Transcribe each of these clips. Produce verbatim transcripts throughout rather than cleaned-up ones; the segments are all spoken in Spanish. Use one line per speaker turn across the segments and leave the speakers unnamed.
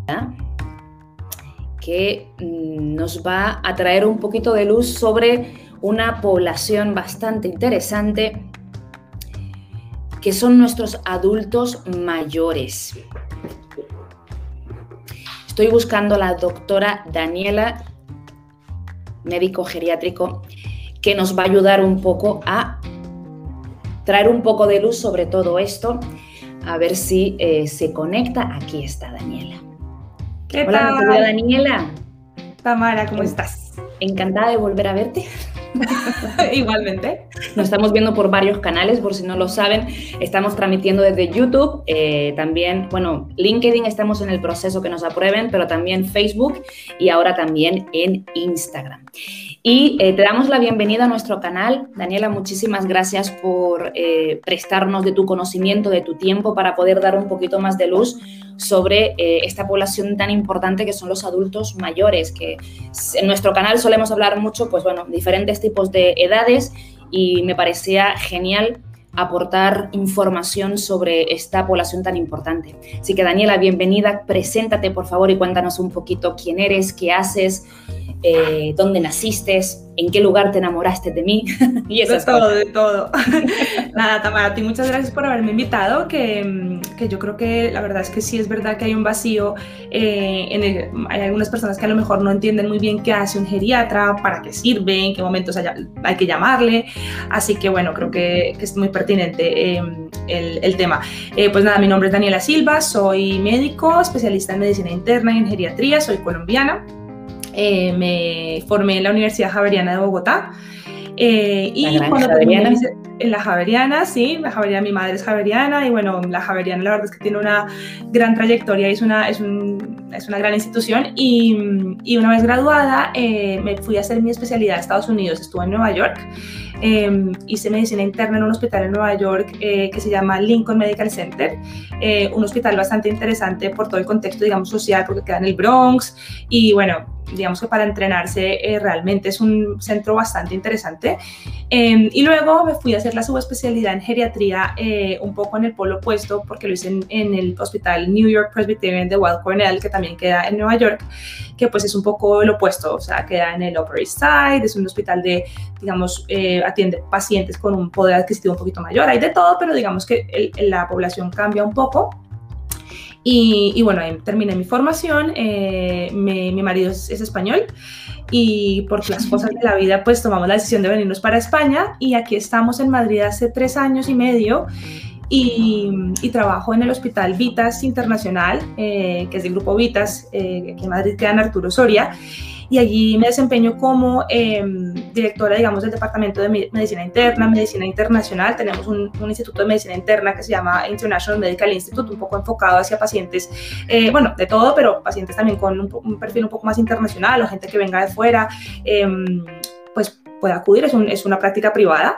que nos va a traer un poquito de luz sobre una población bastante interesante, que son nuestros adultos mayores. Estoy buscando a la doctora Daniela, médico geriátrico, que nos va a ayudar un poco a traer un poco de luz sobre todo esto. A ver si eh, se conecta. Aquí está Daniela.
¿Qué
Hola,
tal?
mi querida Daniela.
Tamara, ¿cómo estás?
Encantada de volver a verte.
Igualmente.
Nos estamos viendo por varios canales, por si no lo saben. Estamos transmitiendo desde YouTube, eh, también, bueno, LinkedIn estamos en el proceso que nos aprueben, pero también Facebook y ahora también en Instagram. Y eh, te damos la bienvenida a nuestro canal. Daniela, muchísimas gracias por eh, prestarnos de tu conocimiento, de tu tiempo, para poder dar un poquito más de luz sobre eh, esta población tan importante que son los adultos mayores, que en nuestro canal solemos hablar mucho, pues bueno, diferentes tipos de edades, y me parecía genial aportar información sobre esta población tan importante. Así que Daniela, bienvenida, preséntate por favor y cuéntanos un poquito quién eres, qué haces, eh, dónde naciste, en qué lugar te enamoraste de mí y esas
de todo,
cosas.
de todo. Nada, Tamara, a ti muchas gracias por haberme invitado, que, que yo creo que la verdad es que sí es verdad que hay un vacío, eh, en el, hay algunas personas que a lo mejor no entienden muy bien qué hace un geriatra, para qué sirve, en qué momentos hay, hay que llamarle, así que bueno, creo que, que es muy pertinente eh, el, el tema. Eh, pues nada, mi nombre es Daniela Silva, soy médico, especialista en medicina interna y en geriatría, soy colombiana. Eh, me formé en la Universidad Javeriana de Bogotá, eh, y cuando terminé mi, en la Javeriana, sí, la Javeriana, mi madre es javeriana, y bueno, la Javeriana la verdad es que tiene una gran trayectoria, es una, es un, es una gran institución, y, y una vez graduada eh, me fui a hacer mi especialidad a Estados Unidos, estuve en Nueva York. Eh, hice medicina interna en un hospital en Nueva York eh, que se llama Lincoln Medical Center, eh, un hospital bastante interesante por todo el contexto, digamos, social, porque queda en el Bronx, y bueno, digamos que para entrenarse eh, realmente es un centro bastante interesante. Eh, y luego me fui a hacer la subespecialidad en geriatría, eh, un poco en el polo opuesto, porque lo hice en, en el hospital New York Presbyterian de Weill Cornell, que también queda en Nueva York, que pues es un poco lo opuesto, o sea, queda en el Upper East Side, es un hospital de, digamos, eh, atiende pacientes con un poder adquisitivo un poquito mayor, hay de todo, pero digamos que el, la población cambia un poco. Y, y bueno, ahí terminé mi formación, eh, me, mi marido es, es español, y por las cosas de la vida pues tomamos la decisión de venirnos para España, y aquí estamos en Madrid hace tres años y medio, y, y trabajo en el Hospital Vitas Internacional, eh, que es del grupo Vitas, eh, aquí en Madrid queda en Arturo Soria, y allí me desempeño como eh, directora, digamos, del Departamento de Medicina Interna, Medicina Internacional. Tenemos un, un instituto de medicina interna que se llama International Medical Institute, un poco enfocado hacia pacientes, eh, bueno, de todo, pero pacientes también con un, un perfil un poco más internacional, o gente que venga de fuera, eh, pues puede acudir, es, un, es una práctica privada.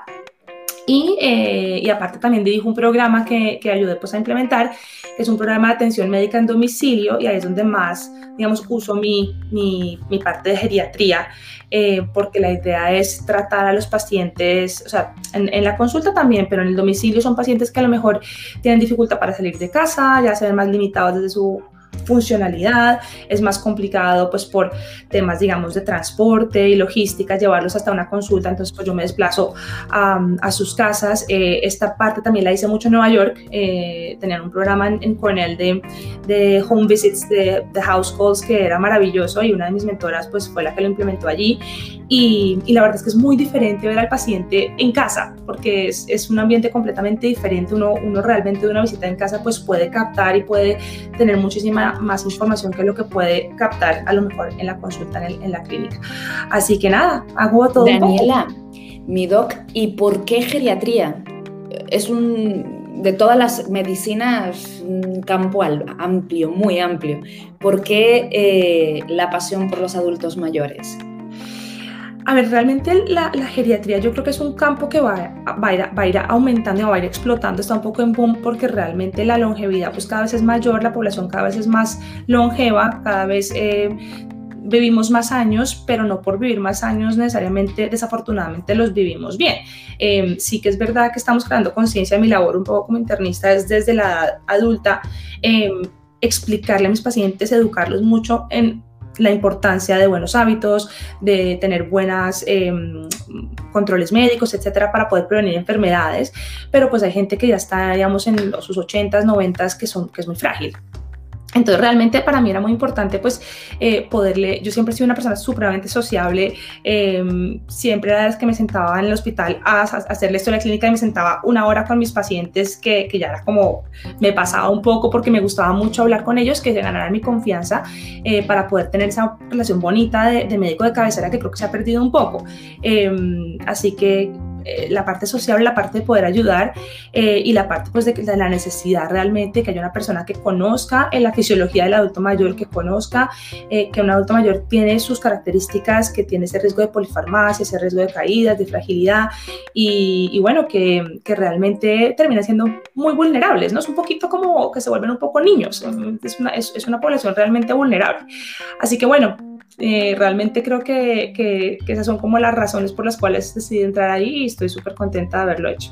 Y, eh, y aparte también dirijo un programa que, que ayudé pues a implementar, que es un programa de atención médica en domicilio, y ahí es donde más, digamos, uso mi, mi, mi parte de geriatría, eh, porque la idea es tratar a los pacientes, o sea, en, en la consulta también, pero en el domicilio son pacientes que a lo mejor tienen dificultad para salir de casa, ya se ven más limitados desde su funcionalidad, es más complicado pues por temas, digamos, de transporte y logística, llevarlos hasta una consulta, entonces pues yo me desplazo a, a sus casas. Eh, esta parte también la hice mucho en Nueva York, eh, tenían un programa en, en Cornell de, de home visits, de, de house calls, que era maravilloso, y una de mis mentoras pues fue la que lo implementó allí, y, y la verdad es que es muy diferente ver al paciente en casa, porque es, es un ambiente completamente diferente. Uno, uno realmente de una visita en casa pues puede captar y puede tener muchísima más información que lo que puede captar a lo mejor en la consulta en, el, en la clínica. Así que nada, hago todo.
Daniela, mi doc, ¿y por qué geriatría? Es un, de todas las medicinas, un campo amplio, muy amplio. ¿Por qué eh, la pasión por los adultos mayores?
A ver, realmente la, la geriatría yo creo que es un campo que va, va, a ir, va a ir aumentando y va a ir explotando, está un poco en boom, porque realmente la longevidad pues cada vez es mayor, la población cada vez es más longeva, cada vez eh, vivimos más años, pero no por vivir más años necesariamente, desafortunadamente, los vivimos bien. Eh, sí que es verdad que estamos creando conciencia. Mi labor un poco como internista es desde la edad adulta, eh, explicarle a mis pacientes, educarlos mucho en la importancia de buenos hábitos, de tener buenos eh, controles médicos, etcétera, para poder prevenir enfermedades, pero pues hay gente que ya está, digamos, en los, sus ochentas, noventas, que, son, que es muy frágil. Entonces realmente para mí era muy importante pues eh, poderle, yo siempre he sido una persona supremamente sociable, eh, siempre era las que me sentaba en el hospital a, a hacer la historia clínica y me sentaba una hora con mis pacientes que, que ya era como, me pasaba un poco porque me gustaba mucho hablar con ellos, que se ganaran mi confianza eh, para poder tener esa relación bonita de, de médico de cabecera que creo que se ha perdido un poco. Eh, así que la parte social, la parte de poder ayudar eh, y la parte pues de, de la necesidad realmente que haya una persona que conozca en la fisiología del adulto mayor, que conozca eh, que un adulto mayor tiene sus características, que tiene ese riesgo de polifarmacia, ese riesgo de caídas, de fragilidad y, y bueno, que, que realmente terminan siendo muy vulnerables, ¿no? Es un poquito como que se vuelven un poco niños, es una, es, es una población realmente vulnerable. Así que bueno, Eh, realmente creo que, que, que esas son como las razones por las cuales decidí entrar ahí y estoy súper contenta de haberlo hecho.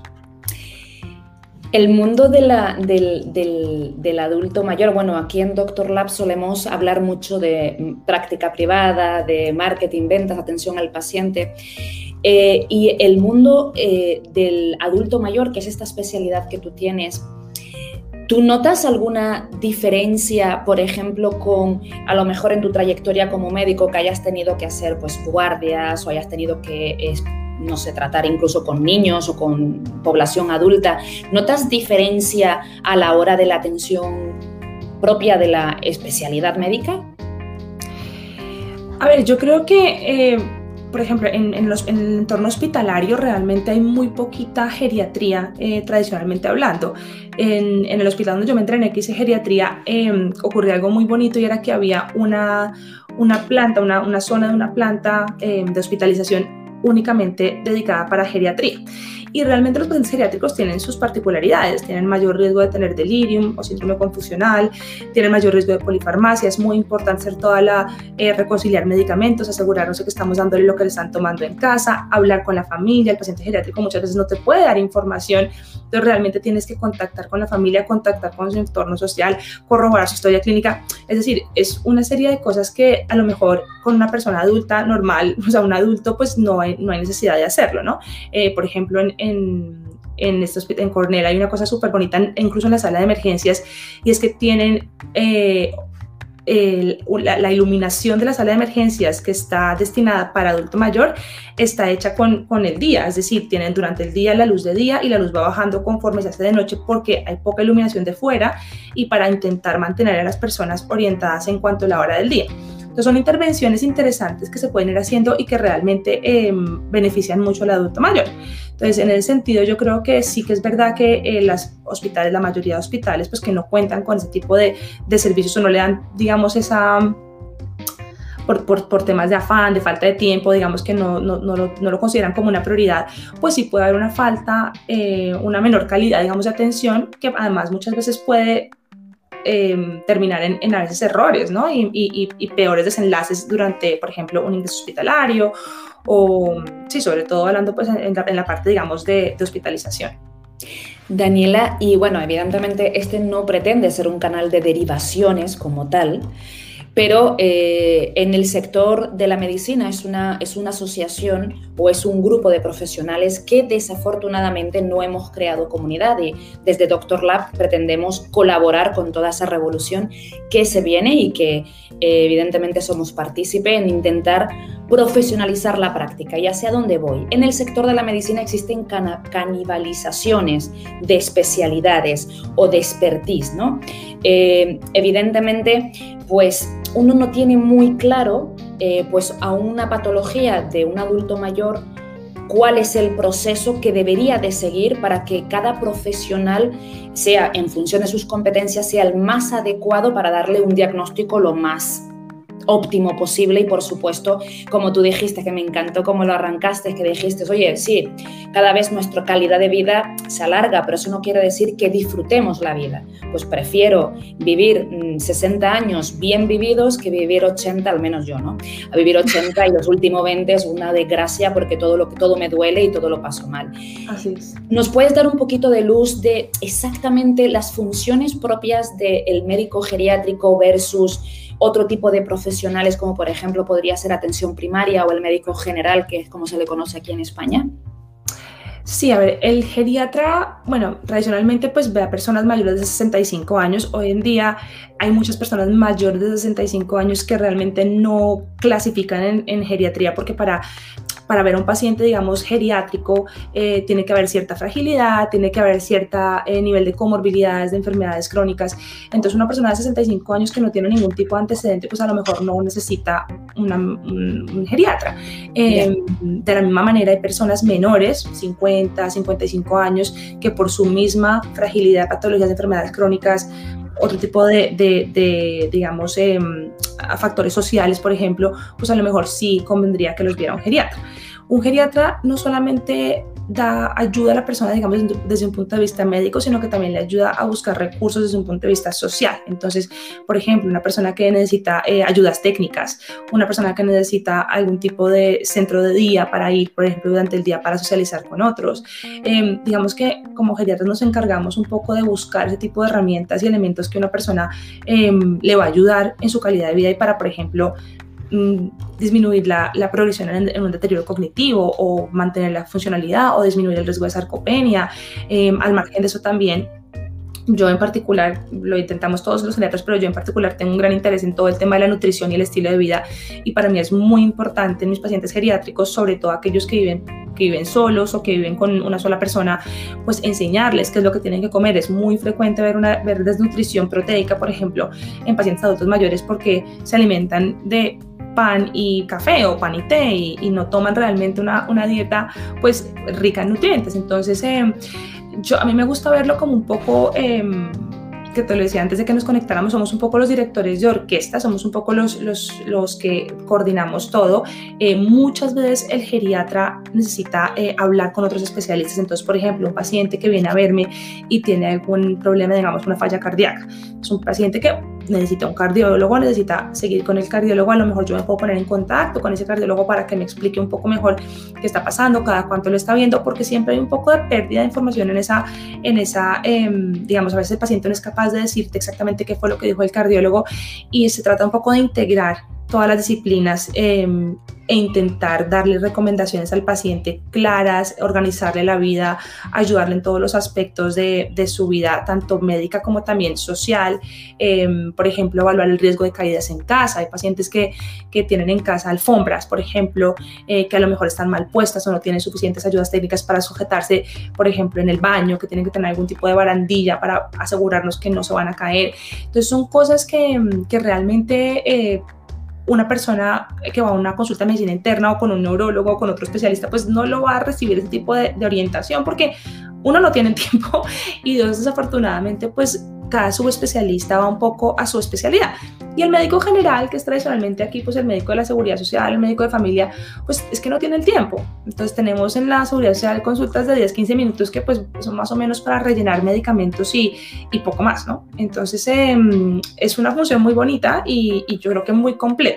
El mundo de la, del, del, del adulto mayor, bueno, aquí en Doctor Lab solemos hablar mucho de práctica privada, de marketing, ventas, atención al paciente. Eh, y el mundo eh, del adulto mayor, que es esta especialidad que tú tienes, ¿tú notas alguna diferencia, por ejemplo, con a lo mejor en tu trayectoria como médico que hayas tenido que hacer pues guardias o hayas tenido que, es, no sé, tratar incluso con niños o con población adulta? ¿Notas diferencia a la hora de la atención propia de la especialidad médica?
A ver, yo creo que... Eh... Por ejemplo, en, en, los, en el entorno hospitalario realmente hay muy poquita geriatría, eh, tradicionalmente hablando. En, en el hospital donde yo me entrené, que hice geriatría, eh, ocurrió algo muy bonito y era que había una, una planta, una, una zona de una planta eh, de hospitalización únicamente dedicada para geriatría. Y realmente los pacientes geriátricos tienen sus particularidades, tienen mayor riesgo de tener delirium o síndrome confusional, tienen mayor riesgo de polifarmacia. Es muy importante hacer toda la, eh, reconciliar medicamentos, asegurarnos de que estamos dándole lo que le están tomando en casa, hablar con la familia. El paciente geriátrico muchas veces no te puede dar información, entonces realmente tienes que contactar con la familia, contactar con su entorno social, corroborar su historia clínica. Es decir, es una serie de cosas que a lo mejor con una persona adulta normal, o sea, un adulto, pues no hay, no hay necesidad de hacerlo, ¿no? Eh, por ejemplo, en En, en, este hospital, en Cornell hay una cosa súper bonita, incluso en la sala de emergencias, y es que tienen eh, el, la, la iluminación de la sala de emergencias que está destinada para adulto mayor, está hecha con, con el día, es decir, tienen durante el día la luz de día y la luz va bajando conforme se hace de noche porque hay poca iluminación de fuera y para intentar mantener a las personas orientadas en cuanto a la hora del día. Entonces son intervenciones interesantes que se pueden ir haciendo y que realmente eh, benefician mucho al adulto mayor. Entonces, en ese sentido, yo creo que sí que es verdad que eh, las hospitales, la mayoría de hospitales, pues que no cuentan con ese tipo de, de servicios o no le dan, digamos, esa... Por, por, por temas de afán, de falta de tiempo, digamos que no, no, no, lo, no lo consideran como una prioridad, pues sí puede haber una falta, eh, una menor calidad, digamos, de atención, que además muchas veces puede eh, terminar en, en a veces errores, ¿no? Y, y, y peores desenlaces durante, por ejemplo, un ingreso hospitalario o, sí, sobre todo hablando pues en la, en la parte, digamos, de, de hospitalización.
Daniela, y bueno, evidentemente este no pretende ser un canal de derivaciones como tal, pero eh, en el sector de la medicina es una, es una asociación o es un grupo de profesionales que desafortunadamente no hemos creado comunidad, y desde Doctor Lab pretendemos colaborar con toda esa revolución que se viene y que eh, evidentemente somos partícipe en intentar profesionalizar la práctica. ¿Y hacia dónde voy? En el sector de la medicina existen can- canibalizaciones de especialidades o de expertise, ¿no? Eh, evidentemente, pues uno no tiene muy claro, eh, pues a una patología de un adulto mayor, cuál es el proceso que debería de seguir para que cada profesional sea, en función de sus competencias, sea el más adecuado para darle un diagnóstico lo más óptimo posible y, por supuesto, como tú dijiste, que me encantó cómo lo arrancaste, que dijiste, oye, sí, cada vez nuestra calidad de vida se alarga, pero eso no quiere decir que disfrutemos la vida. Pues prefiero vivir sesenta años bien vividos que vivir ochenta, al menos yo, ¿no? A vivir ochenta y los últimos veinte es una desgracia porque todo, lo, todo me duele y todo lo paso mal.
Así es.
¿Nos puedes dar un poquito de luz de exactamente las funciones propias del médico geriátrico versus otro tipo de profesionales, como por ejemplo podría ser atención primaria o el médico general, que es como se le conoce aquí en España?
Sí, a ver, el geriatra, bueno, tradicionalmente pues ve a personas mayores de sesenta y cinco años. Hoy en día hay muchas personas mayores de sesenta y cinco años que realmente no clasifican en, en geriatría, porque para... Para ver a un paciente, digamos, geriátrico, eh, tiene que haber cierta fragilidad, tiene que haber cierto eh, nivel de comorbilidades, de enfermedades crónicas. Entonces, una persona de sesenta y cinco años que no tiene ningún tipo de antecedente, pues a lo mejor no necesita una, un, un geriatra. Eh, de la misma manera, hay personas menores, cincuenta, cincuenta y cinco años, que por su misma fragilidad, patologías de enfermedades crónicas, otro tipo de, de, de digamos, eh, factores sociales, por ejemplo, pues a lo mejor sí convendría que los viera un geriatra. Un geriatra no solamente da ayuda a la persona, digamos, desde un punto de vista médico, sino que también le ayuda a buscar recursos desde un punto de vista social. Entonces, por ejemplo, una persona que necesita eh, ayudas técnicas, una persona que necesita algún tipo de centro de día para ir, por ejemplo, durante el día para socializar con otros. Eh, digamos que como geriatras nos encargamos un poco de buscar ese tipo de herramientas y elementos que una persona eh, le va a ayudar en su calidad de vida y para, por ejemplo, disminuir la, la progresión en, en un deterioro cognitivo o mantener la funcionalidad o disminuir el riesgo de sarcopenia. Eh, al margen de eso también, yo en particular, lo intentamos todos los geriatras, pero yo en particular tengo un gran interés en todo el tema de la nutrición y el estilo de vida, y para mí es muy importante en mis pacientes geriátricos, sobre todo aquellos que viven que viven solos o que viven con una sola persona, pues enseñarles qué es lo que tienen que comer. Es muy frecuente ver una ver desnutrición proteica, por ejemplo, en pacientes adultos mayores porque se alimentan de pan y café o pan y té y, y no toman realmente una, una dieta pues rica en nutrientes. Entonces eh, yo, a mí me gusta verlo como un poco, eh, que te lo decía antes de que nos conectáramos, somos un poco los directores de orquesta, somos un poco los, los, los que coordinamos todo. Eh, muchas veces el geriatra necesita eh, hablar con otros especialistas. Entonces, por ejemplo, un paciente que viene a verme y tiene algún problema, digamos una falla cardíaca, es un paciente que necesita un cardiólogo, necesita seguir con el cardiólogo, a lo mejor yo me puedo poner en contacto con ese cardiólogo para que me explique un poco mejor qué está pasando, cada cuánto lo está viendo, porque siempre hay un poco de pérdida de información en esa, en esa eh, digamos, a veces el paciente no es capaz de decirte exactamente qué fue lo que dijo el cardiólogo, y se trata un poco de integrar todas las disciplinas eh, e intentar darle recomendaciones al paciente claras, organizarle la vida, ayudarle en todos los aspectos de, de su vida, tanto médica como también social. Eh, por ejemplo, evaluar el riesgo de caídas en casa. Hay pacientes que, que tienen en casa alfombras, por ejemplo, eh, que a lo mejor están mal puestas o no tienen suficientes ayudas técnicas para sujetarse, por ejemplo, en el baño, que tienen que tener algún tipo de barandilla para asegurarnos que no se van a caer. Entonces son cosas que, que realmente eh, una persona que va a una consulta de medicina interna o con un neurólogo o con otro especialista, pues no lo va a recibir ese tipo de, de orientación, porque uno no tiene tiempo y dos, desafortunadamente, pues cada subespecialista va un poco a su especialidad. Y el médico general, que es tradicionalmente aquí, pues el médico de la seguridad social, el médico de familia, pues es que no tiene el tiempo. Entonces tenemos en la seguridad social consultas de diez, quince minutos que pues son más o menos para rellenar medicamentos y, y poco más, ¿no? Entonces eh, es una función muy bonita y, y yo creo que muy completa.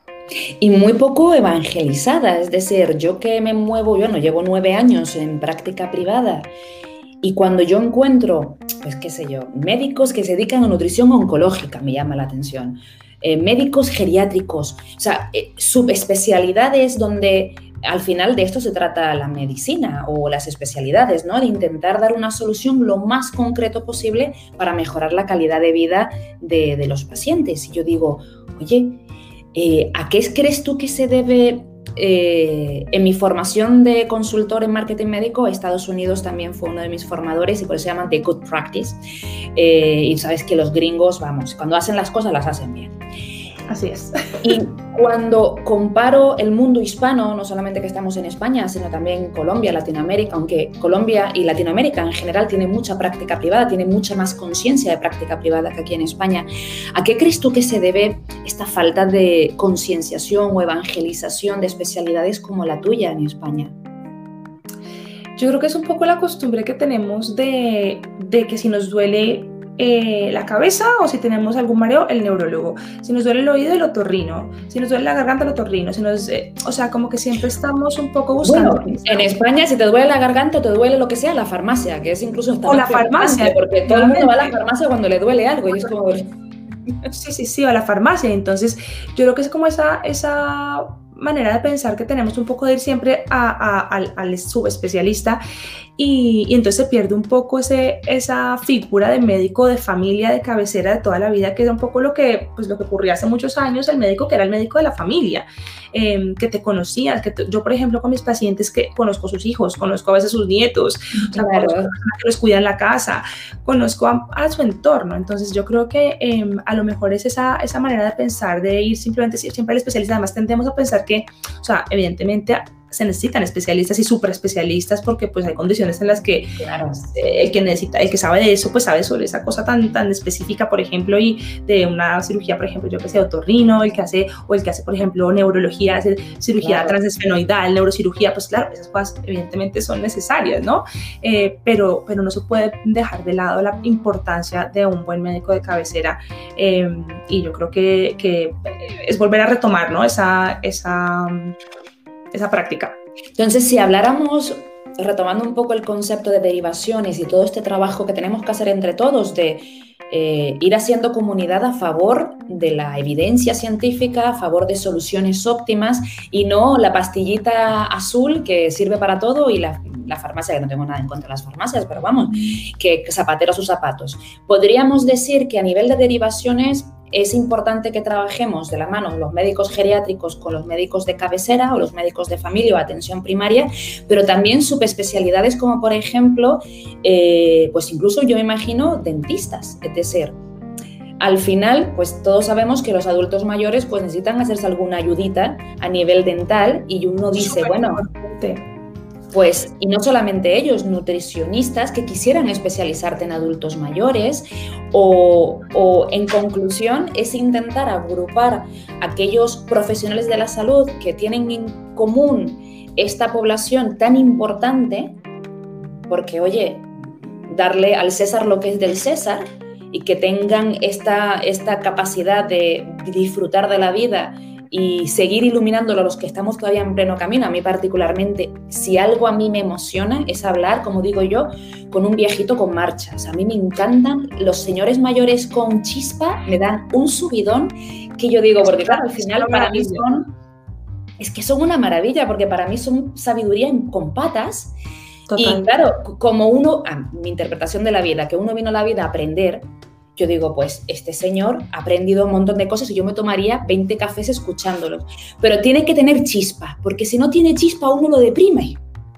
Y muy poco evangelizada, es decir, yo que me muevo, yo no llevo nueve años en práctica privada, y cuando yo encuentro, pues qué sé yo, médicos que se dedican a nutrición oncológica, me llama la atención, eh, médicos geriátricos, o sea, eh, subespecialidades donde al final de esto se trata la medicina o las especialidades, ¿no? De intentar dar una solución lo más concreto posible para mejorar la calidad de vida de, de los pacientes. Y yo digo, oye, eh, ¿a qué crees tú que se debe? Eh, en mi formación de consultor en marketing médico, Estados Unidos también fue uno de mis formadores y por eso se llaman The Good Practice. Eh, y sabes que los gringos, vamos, cuando hacen las cosas las hacen bien.
así es.
Y cuando comparo el mundo hispano, no solamente que estamos en España, sino también Colombia, Latinoamérica, aunque Colombia y Latinoamérica en general tienen mucha práctica privada, tienen mucha más conciencia de práctica privada que aquí en España, ¿a qué crees tú que se debe esta falta de concienciación o evangelización de especialidades como la tuya en España?
Yo creo que es un poco la costumbre que tenemos de, de que si nos duele eh, la cabeza o si tenemos algún mareo, el neurólogo. Si nos duele el oído, el otorrino. Si nos duele la garganta, el otorrino. Si nos, eh, o sea, como que siempre estamos un poco buscando.
Bueno, en España, si te duele la garganta o te duele lo que sea, la farmacia, que es incluso hasta
o la farmacia,
porque todo el mundo va a la farmacia cuando le duele algo y es como...
Sí, sí, sí, a la farmacia. Entonces, yo creo que es como esa... esa manera de pensar que tenemos un poco de ir siempre a, a, al, al subespecialista y, y entonces se pierde un poco ese, esa figura de médico de familia, de cabecera de toda la vida, que era un poco lo que, pues, lo que ocurría hace muchos años, el médico que era el médico de la familia, eh, que te conocías, que te, yo por ejemplo con mis pacientes que conozco sus hijos, conozco a veces sus nietos, o sea,
claro.
conozco a personas que los cuidan en la casa, conozco a, a su entorno, entonces yo creo que eh, a lo mejor es esa, esa manera de pensar, de ir simplemente siempre al especialista. Además tendemos a pensar que, o sea, evidentemente se necesitan especialistas y súper especialistas porque pues hay condiciones en las que
claro.
el que necesita, el que sabe de eso, pues sabe sobre esa cosa tan, tan específica, por ejemplo, y de una cirugía, por ejemplo, yo que sé, otorrino, el que hace, o el que hace, por ejemplo, neurología, hace cirugía claro. transesfenoidal, neurocirugía, pues claro, esas cosas evidentemente son necesarias, ¿no? Eh, pero, pero no se puede dejar de lado la importancia de un buen médico de cabecera eh, y yo creo que, que es volver a retomar, ¿no? Esa, esa esa práctica.
Entonces, si habláramos, retomando un poco el concepto de derivaciones y todo este trabajo que tenemos que hacer entre todos de eh, ir haciendo comunidad a favor de la evidencia científica, a favor de soluciones óptimas y no la pastillita azul que sirve para todo y la, la farmacia, que no tengo nada en contra de las farmacias, pero vamos, que, que zapatero a sus zapatos. Podríamos decir que a nivel de derivaciones es importante que trabajemos de la mano los médicos geriátricos con los médicos de cabecera o los médicos de familia o atención primaria, pero también subespecialidades como, por ejemplo, eh, pues incluso yo me imagino dentistas, es decir, al final, pues todos sabemos que los adultos mayores pues necesitan hacerse alguna ayudita a nivel dental y uno dice, Súper bueno... Importante. Pues, y no solamente ellos, nutricionistas que quisieran especializarte en adultos mayores o, o, en conclusión, es intentar agrupar aquellos profesionales de la salud que tienen en común esta población tan importante, porque, oye, darle al César lo que es del César y que tengan esta, esta capacidad de disfrutar de la vida y seguir iluminándolo a los que estamos todavía en pleno camino. A mí particularmente, si algo a mí me emociona es hablar, como digo yo, con un viejito con marchas. A mí me encantan los señores mayores con chispa, me dan un subidón que yo digo, porque claro, al final para mí son, es que son una maravilla, porque para mí son sabiduría con patas. Total. Y claro, como uno, ah, mi interpretación de la vida, que uno vino a la vida a aprender, yo digo, pues este señor ha aprendido un montón de cosas y yo me tomaría veinte cafés escuchándolos. Pero tiene que tener chispa, porque si no tiene chispa uno lo deprime.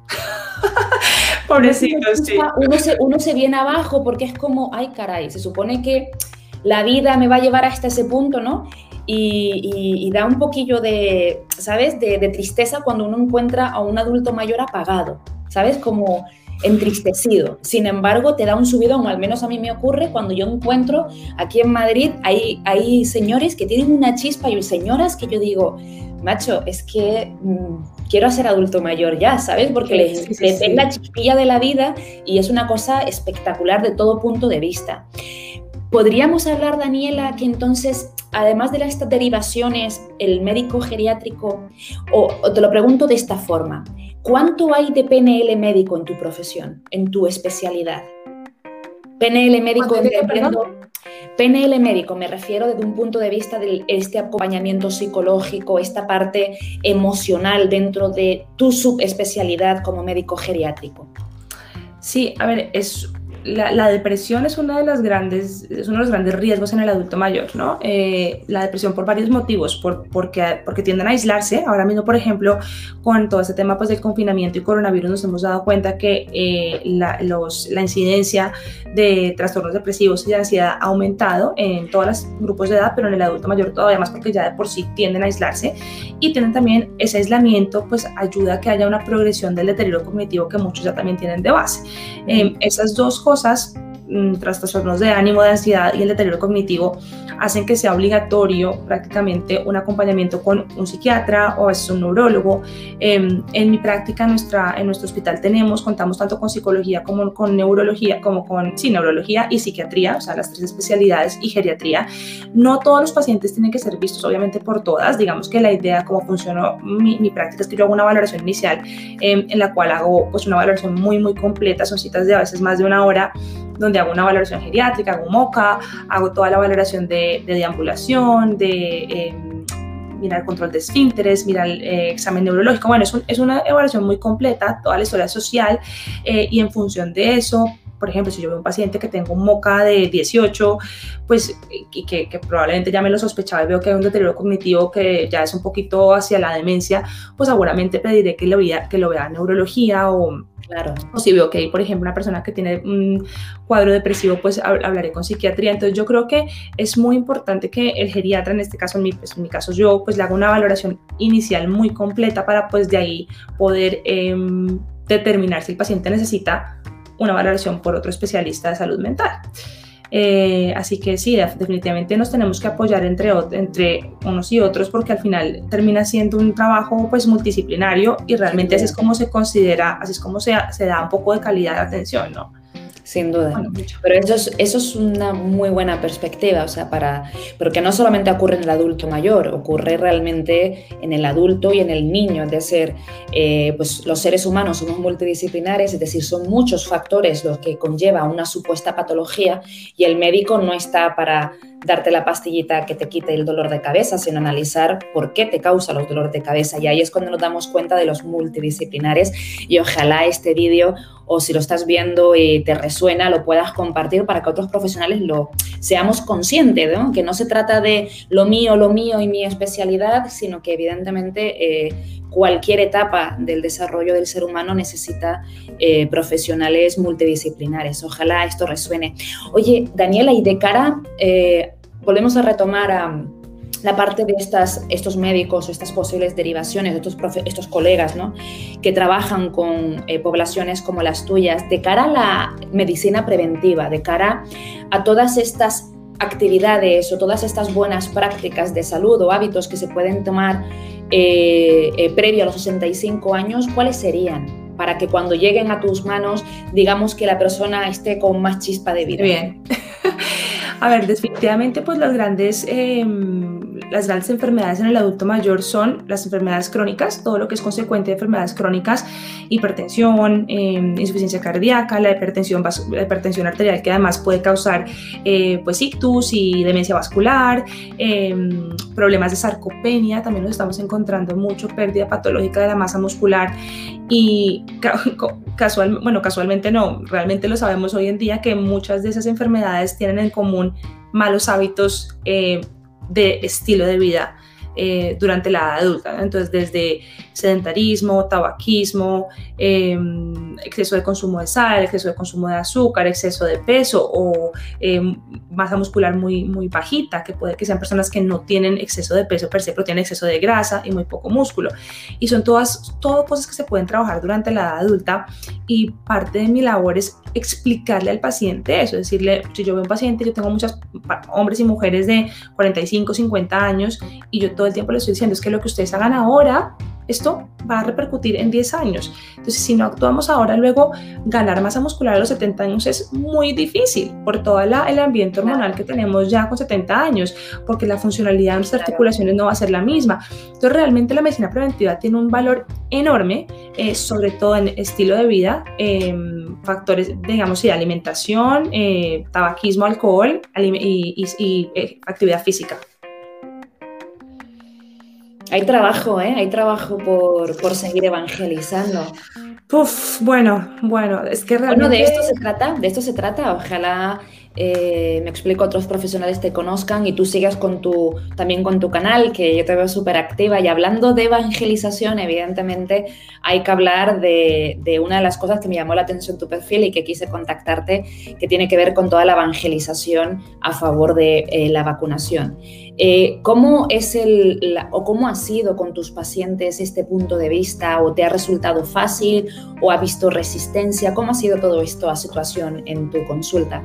Pobrecito, sí.
Uno se, uno se viene abajo porque es como, ay caray, se supone que la vida me va a llevar hasta ese punto, ¿no? Y, y, y da un poquillo de, ¿sabes? De, de tristeza cuando uno encuentra a un adulto mayor apagado, ¿sabes? Como... entristecido. Sin embargo, te da un subidón, o al menos a mí me ocurre cuando yo encuentro aquí en Madrid, hay, hay señores que tienen una chispa y señoras que yo digo, macho, es que mmm, quiero ser adulto mayor ya, ¿sabes? Porque les sí, sí, sí. la chispilla de la vida y es una cosa espectacular de todo punto de vista. ¿Podríamos hablar, Daniela, que entonces, además de estas derivaciones, el médico geriátrico, o, o te lo pregunto de esta forma, ¿cuánto hay de P N L médico en tu profesión, en tu especialidad? P N L médico, entiendo, P N L médico, me refiero desde un punto de vista de este acompañamiento psicológico, esta parte emocional dentro de tu subespecialidad como médico geriátrico.
Sí, a ver, es la, la depresión es, una de las grandes, es uno de los grandes riesgos en el adulto mayor, ¿no? Eh, la depresión por varios motivos, por, porque, porque tienden a aislarse. Ahora mismo, por ejemplo, con todo este tema pues, del confinamiento y coronavirus, nos hemos dado cuenta que eh, la, los, la incidencia de trastornos depresivos y de ansiedad ha aumentado en todos los grupos de edad, pero en el adulto mayor todavía más, porque ya de por sí tienden a aislarse, y tienen también ese aislamiento, pues ayuda a que haya una progresión del deterioro cognitivo que muchos ya también tienen de base. Eh, esas dos cosas, trastornos de ánimo, de ansiedad y el deterioro cognitivo, hacen que sea obligatorio prácticamente un acompañamiento con un psiquiatra o a veces un neurólogo. Eh, en mi práctica, nuestra, en nuestro hospital tenemos, contamos tanto con psicología como con neurología, como con sí, neurología y psiquiatría, o sea, las tres especialidades, y geriatría. No todos los pacientes tienen que ser vistos, obviamente, por todas. Digamos que la idea, como funcionó mi, mi práctica, es que yo hago una valoración inicial eh, en la cual hago pues, una valoración muy, muy completa, son citas de a veces más de una hora, donde hago una valoración geriátrica, hago M O C A, hago toda la valoración de, de deambulación, de eh, mirar control de esfínteres, mirar el eh, examen neurológico. Bueno, es, un, es una evaluación muy completa, toda la historia social, eh, y en función de eso, por ejemplo, si yo veo un paciente que tengo un M O C A de dieciocho, pues, y que, que probablemente ya me lo sospechaba y veo que hay un deterioro cognitivo que ya es un poquito hacia la demencia, pues seguramente pediré que lo vea, que lo vea en neurología o... Claro. O si veo que hay, por ejemplo, una persona que tiene un cuadro depresivo, pues hablaré con psiquiatría. Entonces yo creo que es muy importante que el geriatra, en este caso, en mi, pues, en mi caso yo, pues le haga una valoración inicial muy completa para pues de ahí poder eh, determinar si el paciente necesita una valoración por otro especialista de salud mental. Eh, así que sí, definitivamente nos tenemos que apoyar entre, entre unos y otros, porque al final termina siendo un trabajo pues multidisciplinario, y realmente así es como se considera, así es como se, se da un poco de calidad de atención, ¿no?
Sin duda, bueno, pero eso es, eso es una muy buena perspectiva, o sea, para, porque no solamente ocurre en el adulto mayor, ocurre realmente en el adulto y en el niño, es decir, eh, pues los seres humanos somos multidisciplinares, es decir, son muchos factores los que conlleva una supuesta patología, y el médico no está para darte la pastillita que te quite el dolor de cabeza, sino analizar por qué te causa los dolores de cabeza, y ahí es cuando nos damos cuenta de los multidisciplinares. Y ojalá este vídeo, o si lo estás viendo y te resuena, lo puedas compartir para que otros profesionales lo seamos conscientes, ¿no? Que no se trata de lo mío, lo mío y mi especialidad, sino que evidentemente eh, cualquier etapa del desarrollo del ser humano necesita eh, profesionales multidisciplinares. Ojalá esto resuene. Oye, Daniela, y de cara, eh, volvemos a retomar a la parte de estas, estos médicos o estas posibles derivaciones, de estos, profe, estos colegas, ¿no? Que trabajan con eh, poblaciones como las tuyas, de cara a la medicina preventiva, de cara a todas estas actividades o todas estas buenas prácticas de salud o hábitos que se pueden tomar eh, eh, previo a los sesenta y cinco años, ¿cuáles serían? Para que cuando lleguen a tus manos, digamos que la persona esté con más chispa de vida.
Bien. A ver, definitivamente pues las grandes, eh, las grandes enfermedades en el adulto mayor son las enfermedades crónicas, todo lo que es consecuente de enfermedades crónicas, hipertensión, eh, insuficiencia cardíaca, la hipertensión, la hipertensión arterial, que además puede causar eh, pues ictus y demencia vascular, eh, problemas de sarcopenia, también nos estamos encontrando mucho, pérdida patológica de la masa muscular, y casual, bueno, casualmente no, realmente lo sabemos hoy en día, que muchas de esas enfermedades tienen en común malos hábitos eh, de estilo de vida eh, durante la edad adulta, ¿no? Entonces, desde sedentarismo, tabaquismo, eh, exceso de consumo de sal, exceso de consumo de azúcar, exceso de peso o eh, masa muscular muy, muy bajita, que puede que sean personas que no tienen exceso de peso per se, pero tienen exceso de grasa y muy poco músculo. Y son todas, todas cosas que se pueden trabajar durante la edad adulta, y parte de mi labor es explicarle al paciente eso, decirle, si yo veo un paciente, yo tengo muchos hombres y mujeres de cuarenta y cinco, cincuenta años, y yo todo el tiempo les estoy diciendo es que lo que ustedes hagan ahora, esto va a repercutir en diez años. Entonces, si no actuamos ahora, luego ganar masa muscular a los setenta años es muy difícil por todo la, el ambiente hormonal que tenemos ya con setenta años, porque la funcionalidad de nuestras articulaciones no va a ser la misma. Entonces, realmente la medicina preventiva tiene un valor enorme, eh, sobre todo en estilo de vida, eh, factores, digamos, de alimentación, eh, tabaquismo, alcohol y, y, y eh, actividad física.
Hay trabajo, ¿eh? Hay trabajo por, por seguir evangelizando.
Uf, bueno, bueno, es que realmente...
Bueno, de esto se trata, de esto se trata. Ojalá, eh, me explico, otros profesionales te conozcan y tú sigas con tu, también con tu canal, que yo te veo súper activa. Y hablando de evangelización, evidentemente hay que hablar de, de una de las cosas que me llamó la atención tu perfil y que quise contactarte, que tiene que ver con toda la evangelización a favor de eh, la vacunación. Eh, ¿Cómo es el, la, o cómo ha sido con tus pacientes este punto de vista? ¿O te ha resultado fácil o ha visto resistencia? ¿Cómo ha sido todo esto, la situación en tu consulta?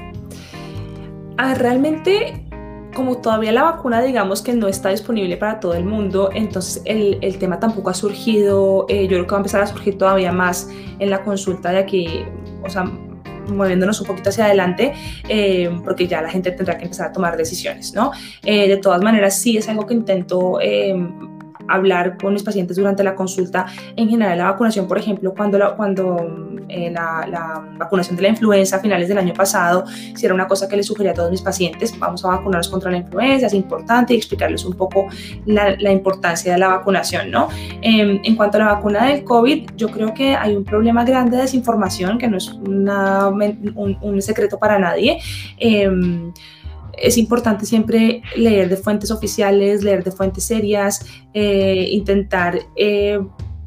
Ah, realmente, como todavía la vacuna, digamos que no está disponible para todo el mundo, entonces el, el tema tampoco ha surgido, eh, yo creo que va a empezar a surgir todavía más en la consulta de aquí, o sea, moviéndonos un poquito hacia adelante, eh, porque ya la gente tendrá que empezar a tomar decisiones, ¿no? Eh, de todas maneras, sí es algo que intento eh, hablar con mis pacientes durante la consulta. En general, la vacunación, por ejemplo, cuando, la, cuando eh, la, la vacunación de la influenza a finales del año pasado, si era una cosa que les sugería a todos mis pacientes, vamos a vacunarlos contra la influenza, es importante, y explicarles un poco la, la importancia de la vacunación, ¿no? Eh, en cuanto a la vacuna del COVID, yo creo que hay un problema grande de desinformación, que no es una, un, un secreto para nadie. Eh, Es importante siempre leer de fuentes oficiales, leer de fuentes serias, eh, intentar eh,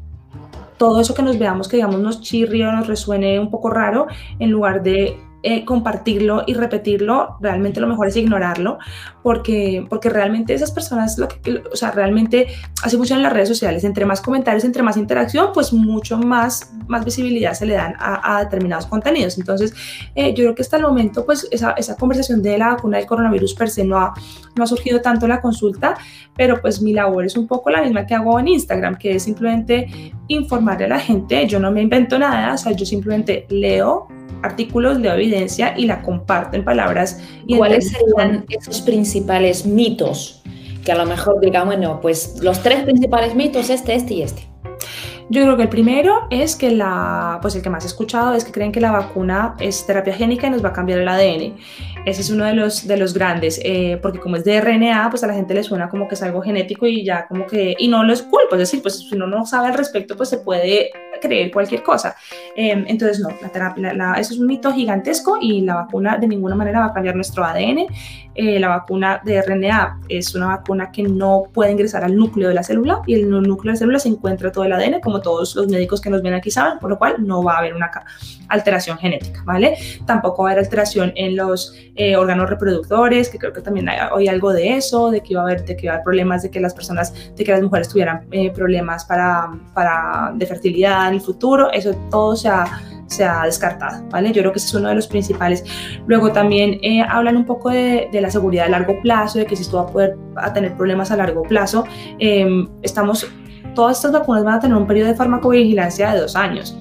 todo eso que nos veamos, que digamos nos chirrie o nos resuene un poco raro, en lugar de eh, compartirlo y repetirlo, realmente lo mejor es ignorarlo, porque, porque realmente esas personas, lo que, o sea, realmente así funcionan las redes sociales, entre más comentarios, entre más interacción, pues mucho más, más visibilidad se le dan a, a determinados contenidos. Entonces, eh, yo creo que hasta el momento, pues esa, esa conversación de la vacuna del coronavirus per se no ha, no ha surgido tanto en la consulta, pero pues mi labor es un poco la misma que hago en Instagram, que es simplemente informarle a la gente. Yo no me invento nada, o sea, yo simplemente leo artículos, leo evidencia y la comparto en palabras. Y
¿Cuáles serían esos principales mitos? Que a lo mejor digan, bueno, pues los tres principales mitos, este, este y este.
Yo creo que el primero es que la, pues el que más he escuchado es que creen que la vacuna es terapia génica y nos va a cambiar el A D N. Ese es uno de los, de los grandes, eh, porque como es de R N A, pues a la gente le suena como que es algo genético y ya como que, y no lo es culpa, es decir, pues si uno no sabe al respecto, pues se puede creer cualquier cosa. Eh, entonces no, la terapia, la, la, eso es un mito gigantesco y la vacuna de ninguna manera va a cambiar nuestro A D N. Eh, la vacuna de R N A es una vacuna que no puede ingresar al núcleo de la célula y en el núcleo de la célula se encuentra todo el A D N, como todos los médicos que nos ven aquí saben, por lo cual no va a haber una alteración genética, ¿vale? Tampoco va a haber alteración en los eh, órganos reproductores, que creo que también hay, hay algo de eso, de que iba a haber, de que iba a haber problemas, de que las personas, de que las mujeres tuvieran eh, problemas para, para, de fertilidad en el futuro, eso todo se ha, se ha descartado, ¿vale? Yo creo que ese es uno de los principales. Luego también eh, hablan un poco de, de la seguridad a largo plazo, de que si esto va a poder a tener problemas a largo plazo. Eh, estamos, todas estas vacunas van a tener un periodo de farmacovigilancia de dos años.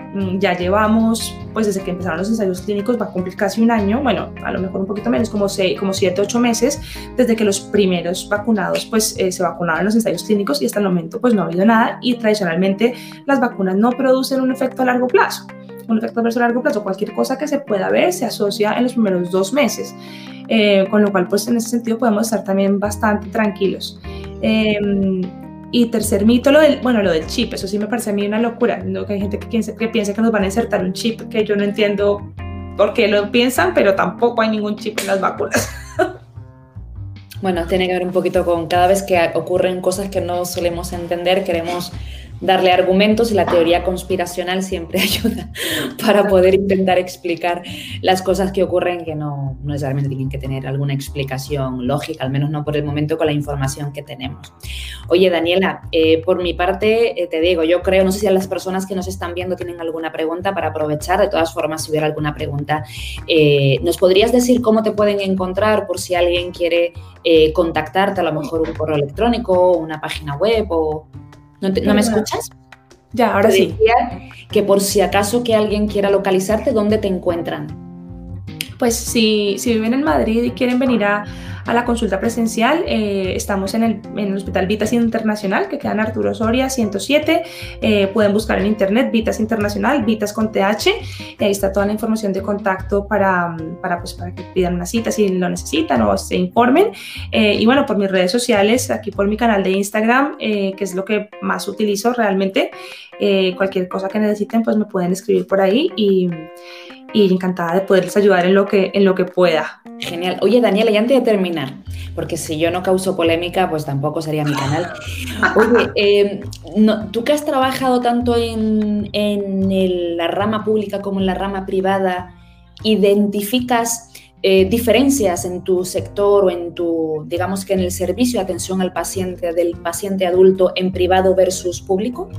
Ya llevamos, pues desde que empezaron los ensayos clínicos, va a cumplir casi un año, bueno, a lo mejor un poquito menos, como, seis, como siete, ocho meses, desde que los primeros vacunados, pues eh, se vacunaron en los ensayos clínicos y hasta el momento, pues no ha habido nada y tradicionalmente las vacunas no producen un efecto a largo plazo. Un efecto adverso a largo plazo, cualquier cosa que se pueda ver se asocia en los primeros dos meses, eh, con lo cual, pues en ese sentido podemos estar también bastante tranquilos. Eh, Y tercer mito, lo del, bueno, lo del chip, eso sí me parece a mí una locura, ¿no? Que hay gente que piensa, que piensa que nos van a insertar un chip, que yo no entiendo por qué lo piensan, pero tampoco hay ningún chip en las vacunas.
Bueno, tiene que ver un poquito con cada vez que ocurren cosas que no solemos entender, queremos darle argumentos y la teoría conspiracional siempre ayuda para poder intentar explicar las cosas que ocurren que no, no necesariamente tienen que tener alguna explicación lógica, al menos no por el momento con la información que tenemos. Oye, Daniela, eh, por mi parte, eh, te digo, yo creo, no sé si a las personas que nos están viendo tienen alguna pregunta para aprovechar, de todas formas, si hubiera alguna pregunta, eh, ¿nos podrías decir cómo te pueden encontrar por si alguien quiere eh, contactarte, a lo mejor un correo electrónico, una página web o... ¿No, te, ¿No me escuchas?
Ya, ahora sí.
Decía que por si acaso que alguien quiera localizarte, ¿dónde te encuentran?
Pues si, si viven en Madrid y quieren venir a, a la consulta presencial, eh, estamos en el, en el Hospital Vitas Internacional, que queda en Arturo Soria ciento siete. Eh, pueden buscar en internet Vitas Internacional, Vitas con T H. Y ahí está toda la información de contacto para, para, pues, para que pidan una cita si lo necesitan o se informen. Eh, y bueno, por mis redes sociales, aquí por mi canal de Instagram, eh, que es lo que más utilizo realmente. Eh, cualquier cosa que necesiten, pues me pueden escribir por ahí y... y encantada de poderles ayudar en lo que, en lo que pueda.
Genial. Oye, Daniela, y antes de terminar, porque si yo no causo polémica, pues tampoco sería mi canal. Oye, eh, no, tú que has trabajado tanto en, en el, la rama pública como en la rama privada, ¿identificas eh, diferencias en tu sector o en tu, digamos que en el servicio de atención al paciente, del paciente adulto en privado versus público?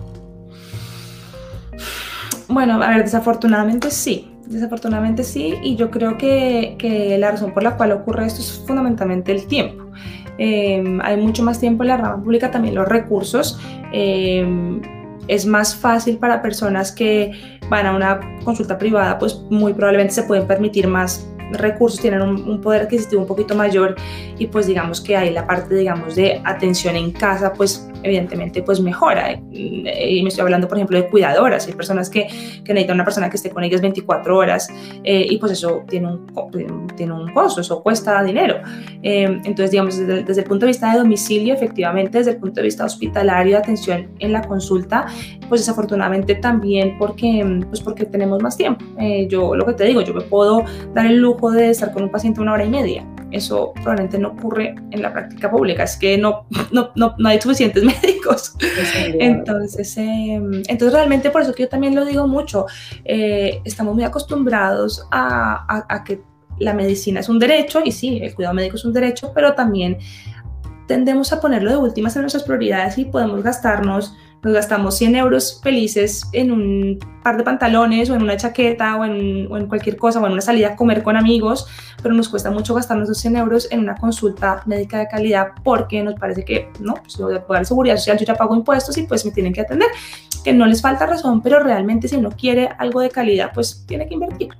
Bueno, a ver, desafortunadamente sí. Desafortunadamente sí, y yo creo que, que la razón por la cual ocurre esto es fundamentalmente el tiempo. Eh, hay mucho más tiempo en la rama pública, también los recursos. Eh, es más fácil para personas que van a una consulta privada, pues muy probablemente se pueden permitir más recursos, tienen un, un poder adquisitivo un poquito mayor y pues digamos que ahí la parte, digamos, de atención en casa, pues evidentemente pues mejora. Y me estoy hablando, por ejemplo, de cuidadoras. Hay personas que, que necesitan una persona que esté con ellas veinticuatro horas eh, y pues eso tiene un, tiene un costo, eso cuesta dinero. Eh, entonces, digamos, desde, desde el punto de vista de domicilio, efectivamente, desde el punto de vista hospitalario, de atención en la consulta, pues desafortunadamente también porque, pues porque tenemos más tiempo. Eh, yo lo que te digo, yo me puedo dar el lujo de estar con un paciente una hora y media. Eso probablemente no ocurre en la práctica pública, es que no, no, no, no hay suficientes médicos. Entonces, eh, entonces, realmente por eso que yo también lo digo mucho, eh, estamos muy acostumbrados a, a, a que la medicina es un derecho, y sí, el cuidado médico es un derecho, pero también tendemos a ponerlo de últimas en nuestras prioridades y podemos gastarnos, nos gastamos cien euros felices en un par de pantalones o en una chaqueta o en, o en cualquier cosa o en una salida a comer con amigos, pero nos cuesta mucho gastarnos esos cien euros en una consulta médica de calidad porque nos parece que, no, pues yo voy a pagar seguridad social, yo ya pago impuestos y pues me tienen que atender, que no les falta razón, pero realmente si uno quiere algo de calidad, pues tiene que invertir.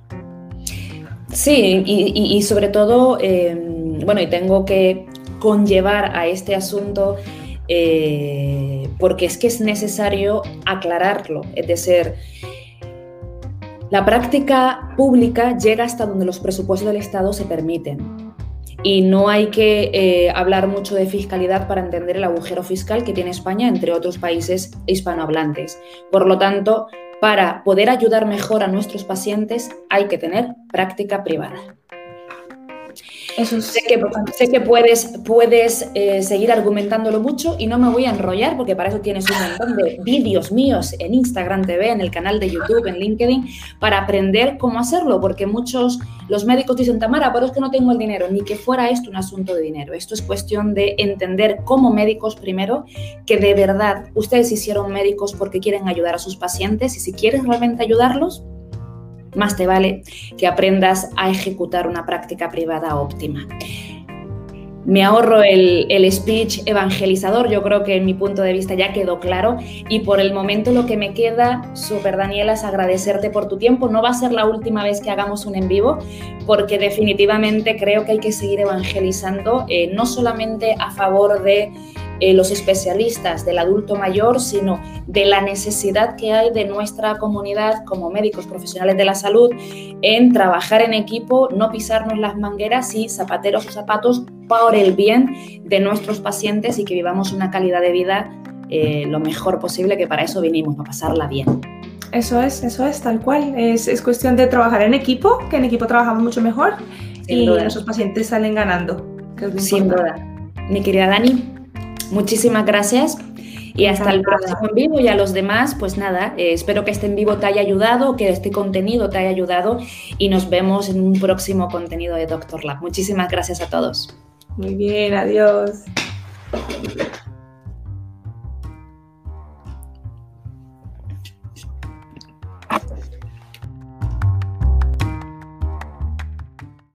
Sí, y, y, y sobre todo, eh, bueno, y tengo que conllevar a este asunto eh, porque es que es necesario aclararlo, es decir, la práctica pública llega hasta donde los presupuestos del Estado se permiten y no hay que eh, hablar mucho de fiscalidad para entender el agujero fiscal que tiene España entre otros países hispanohablantes. Por lo tanto, para poder ayudar mejor a nuestros pacientes hay que tener práctica privada. Eso es sé, que, sé que puedes, puedes eh, seguir argumentándolo mucho y no me voy a enrollar porque para eso tienes un montón de vídeos míos en Instagram T V, en el canal de YouTube, en LinkedIn, para aprender cómo hacerlo, porque muchos, los médicos dicen, Tamara, pero es que no tengo el dinero, ni que fuera esto un asunto de dinero. Esto es cuestión de entender como médicos primero que de verdad ustedes hicieron médicos porque quieren ayudar a sus pacientes y si quieres realmente ayudarlos, más te vale que aprendas a ejecutar una práctica privada óptima. Me ahorro el, el speech evangelizador, yo creo que en mi punto de vista ya quedó claro y por el momento lo que me queda, súper Daniela, es agradecerte por tu tiempo. No va a ser la última vez que hagamos un en vivo porque definitivamente creo que hay que seguir evangelizando, eh, no solamente a favor de Eh, los especialistas del adulto mayor, sino de la necesidad que hay de nuestra comunidad como médicos profesionales de la salud en trabajar en equipo, no pisarnos las mangueras y zapateros o zapatos por el bien de nuestros pacientes y que vivamos una calidad de vida eh, lo mejor posible, que para eso vinimos, para pasarla bien.
Eso es, eso es, tal cual. Es, es cuestión de trabajar en equipo, que en equipo trabajamos mucho mejor Sin y duda. Nuestros pacientes salen ganando. Que es
Sin duda. Mi querida Dani, muchísimas gracias y hasta el próximo en vivo y a los demás, pues nada, eh, espero que este en vivo te haya ayudado, que este contenido te haya ayudado y nos vemos en un próximo contenido de Doctor Lab. Muchísimas gracias a todos.
Muy bien, adiós.